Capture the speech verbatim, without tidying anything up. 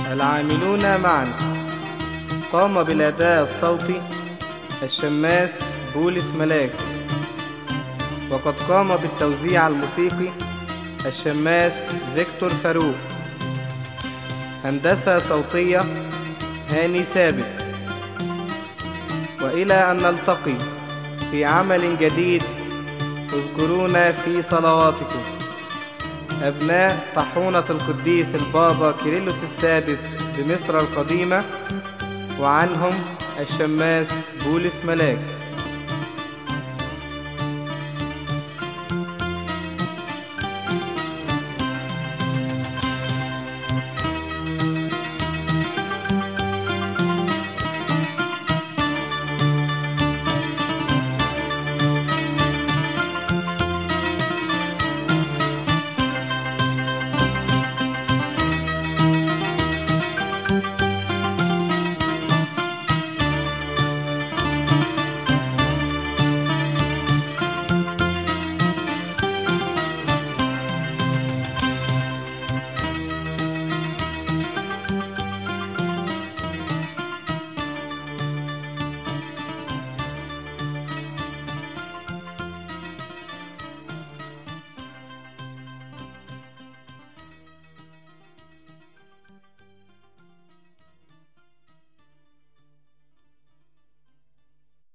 العاملون معا. قام بالأداء الصوتي الشماس بولس ملاك، وقد قام بالتوزيع الموسيقي الشماس فيكتور فاروق. هندسة صوتية هاني ثابت. وإلى أن نلتقي في عمل جديد، اذكرونا في صلواتكم. أبناء طاحونة القديس البابا كيرلس السادس بمصر القديمة، وعنهم الشماس بولس ملاك.